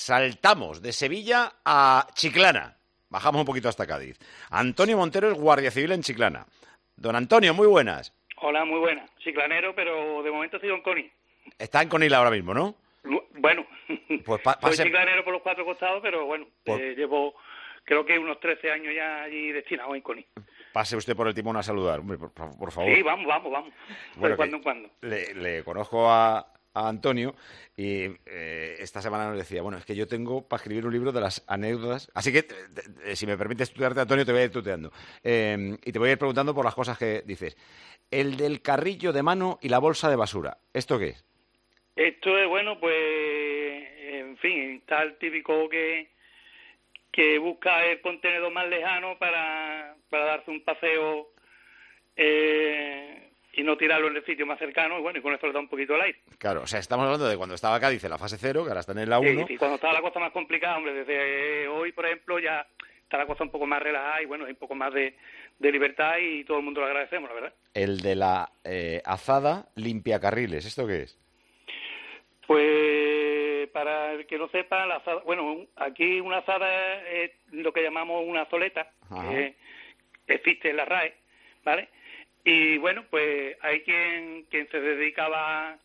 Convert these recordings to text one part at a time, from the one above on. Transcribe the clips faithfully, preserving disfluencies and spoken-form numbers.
saltamos de Sevilla a Chiclana. Bajamos un poquito hasta Cádiz. Antonio Montero es guardia civil en Chiclana. Don Antonio, muy buenas. Hola, muy buenas. Chiclanero, pero de momento sigo en Conil. Está en Conil ahora mismo, ¿no? Bueno, pues pa pase... soy chiclanero por los cuatro costados, pero bueno, pues... eh, llevo creo que unos trece años ya allí destinado en Conil. Pase usted por el timón a saludar, hombre, por, por favor. Sí, vamos, vamos, vamos. Bueno, de cuando en cuando. Le, le conozco a, a Antonio y eh, esta semana nos decía, bueno, es que yo tengo para escribir un libro de las anécdotas, así que, eh, si me permites tutearte, Antonio, te voy a ir tuteando. Eh, y te voy a ir preguntando por las cosas que dices. El del carrillo de mano y la bolsa de basura, ¿esto qué es? Esto es, bueno, pues, en fin, está el típico que, que busca el contenedor más lejano para, para darse un paseo eh, y no tirarlo en el sitio más cercano, y bueno, y con esto le da un poquito el aire. Claro, o sea, estamos hablando de cuando estaba Cádiz en la fase cero, que ahora está en la uno. Sí, y cuando estaba la cosa más complicada, hombre, desde hoy, por ejemplo, ya está la cosa un poco más relajada y bueno, hay un poco más de, de libertad y todo el mundo lo agradecemos, la verdad. El de la eh, azada limpiacarriles, ¿esto qué es? Pues, para el que no sepa, la azada, bueno, aquí una azada es lo que llamamos una azoleta, que existe en la R A E, ¿vale? Y bueno, pues hay quien, quien se dedicaba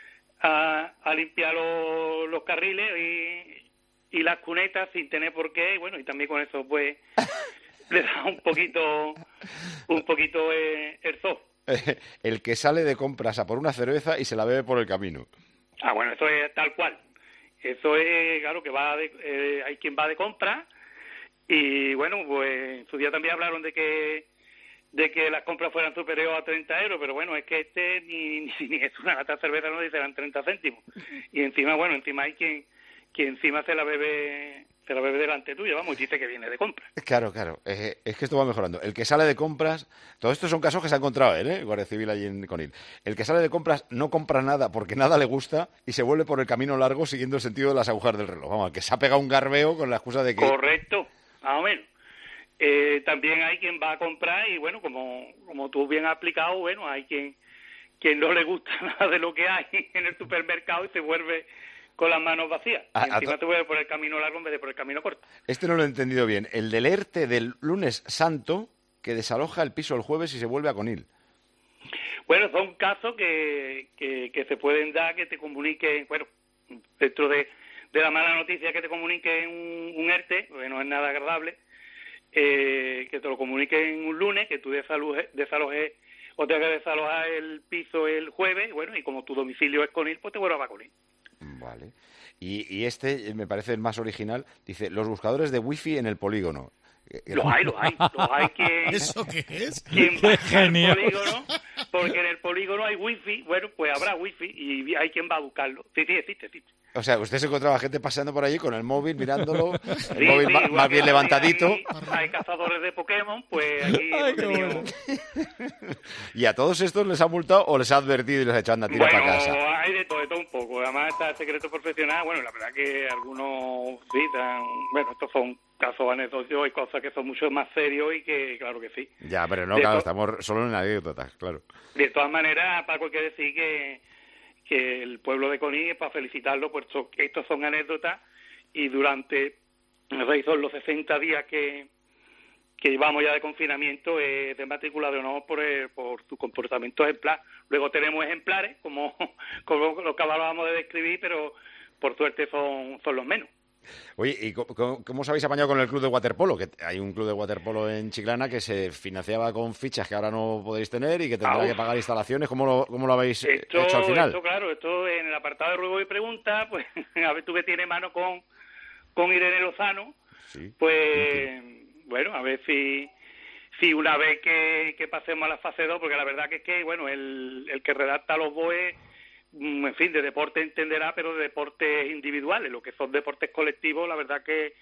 a, a limpiar los, los carriles y, y las cunetas sin tener por qué, y bueno, y también con eso pues le da un poquito, un poquito eh, el zoo. El que sale de compras a por una cerveza y se la bebe por el camino. Ah, bueno, eso es tal cual. Eso es, claro, que va de, eh, hay quien va de compra y, bueno, pues en su día también hablaron de que de que las compras fueran superiores a treinta euros, pero bueno, es que este ni, ni, ni es una lata de cerveza, no dice, eran treinta céntimos. Y encima, bueno, encima hay quien, quien encima se la bebe se la bebe delante tuya, vamos, y dice que viene de compra. Claro, claro, eh, es que esto va mejorando. El que sale de compras, todos estos son casos que se ha encontrado él, ¿eh? Guardia Civil allí en Conil. El que sale de compras no compra nada porque nada le gusta y se vuelve por el camino largo siguiendo el sentido de las agujas del reloj. Vamos, que se ha pegado un garbeo con la excusa de que... Correcto, más o menos. Eh, también hay quien va a comprar y, bueno, como, como tú bien has explicado, bueno, hay quien, quien no le gusta nada de lo que hay en el supermercado y se vuelve con las manos vacías. A, y encima a te vuelve por el camino largo en vez de por el camino corto. Este no lo he entendido bien. El del ERTE del lunes santo que desaloja el piso el jueves y se vuelve a Conil. Bueno, son casos que, que, que se pueden dar, que te comuniquen, bueno, dentro de, de la mala noticia que te comuniquen un, un ERTE, que no es nada agradable, eh, que te lo comuniquen un lunes, que tú desalojes, desalojes o tengas que desalojar el piso el jueves, bueno, y como tu domicilio es Conil, pues te vuelvas a Conil. Vale. Y, y este me parece el más original. Dice, los buscadores de wifi en el polígono. Los hay, los hay. Los hay que... ¿Eso qué es? Quien ¡Qué va genio! al polígono, porque en el polígono hay wifi, bueno, pues habrá wifi y hay quien va a buscarlo. Sí, sí, existe, existe. O sea, usted se encontraba gente paseando por allí con el móvil, mirándolo, el Sí, móvil sí, más, igual más que bien hay- levantadito. Hay, hay cazadores de Pokémon, pues aquí Ay, hemos qué tenido... bueno. ¿Y a todos estos les ha multado o les ha advertido y les ha echado anda, tira Bueno, para casa? hay de todo, de todo un poco. Además está el secreto profesional. Bueno, la verdad que algunos sí dan... Bueno, estos son casos anecdóticos y cosas que son mucho más serios y que, claro que sí. Ya, pero no, De claro, to- estamos solo en anécdotas, claro. De todas maneras, Paco, hay que decir que, que el pueblo de Conil, para felicitarlo, puesto que estos son anécdotas y durante, no sé, son los sesenta días que, que llevamos ya de confinamiento, es de matrícula de honor por, el- por su comportamiento ejemplar. Luego tenemos ejemplares, como, como lo que hablábamos de describir, pero por suerte son, son los menos. Oye, ¿y cómo, cómo- cómo os habéis apañado con el club de waterpolo? Que hay un club de waterpolo en Chiclana que se financiaba con fichas que ahora no podéis tener y que tendrá Ah, que uf. pagar instalaciones. ¿Cómo lo, cómo lo habéis eh, Esto, hecho al final? esto, claro, esto en el apartado de ruego y pregunta, pues a ver tú que tienes mano con, con Irene Lozano, Sí. pues bueno, a ver si si una vez que, que pasemos a la fase dos, porque la verdad que es que, bueno, el, el que redacta los B O E, mm, en fin, de deporte entenderá, pero de deportes individuales, lo que son deportes colectivos, la verdad que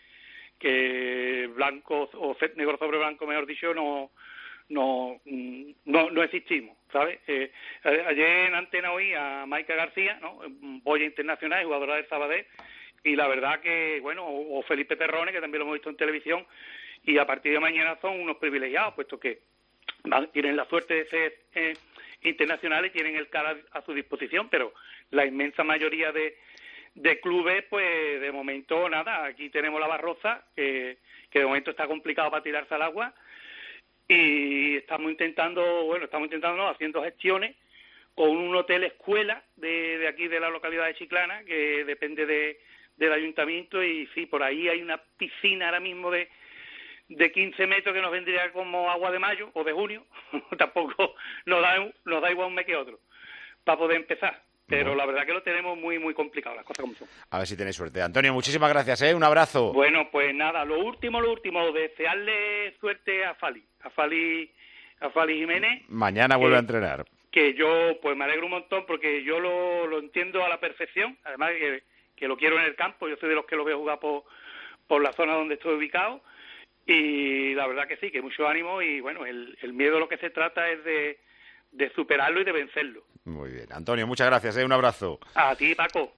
que blanco o negro sobre blanco, mejor dicho, no no mm, no, no existimos, ¿sabes? Eh, a- ayer en Antena oí a Maika García, ¿no? Boya internacional, jugadora del Sabadell, y la verdad que, bueno, o, o Felipe Terrone, que también lo hemos visto en televisión, y a partir de mañana son unos privilegiados, puesto que van- tienen la suerte de ser eh, internacionales y tienen el cara a su disposición, pero la inmensa mayoría de de clubes, pues de momento nada. Aquí tenemos la Barroza, que, que de momento está complicado para tirarse al agua, y estamos intentando, bueno, estamos intentando, no, haciendo gestiones con un hotel escuela de, de aquí de la localidad de Chiclana, que depende de, del ayuntamiento, y sí, por ahí hay una piscina ahora mismo de, de quince metros que nos vendría como agua de mayo o de junio, tampoco nos da, nos da igual un mes que otro, para poder empezar. Pero bueno, la verdad que lo tenemos muy, muy complicado, las cosas como son. A ver si tenéis suerte. Antonio, muchísimas gracias, ¿eh? Un abrazo. Bueno, pues nada, lo último, lo último, desearle suerte a Fali, a Fali, a Fali Jiménez. Mañana vuelve que, a entrenar. Que yo, pues me alegro un montón porque yo lo, lo entiendo a la perfección, además que, que lo quiero en el campo, yo soy de los que lo veo jugar por, por la zona donde estoy ubicado, y la verdad que sí, que mucho ánimo, y bueno, el, el miedo lo que se trata es de, de superarlo y de vencerlo. Muy bien. Antonio, muchas gracias, ¿eh? Un abrazo. A ti, Paco.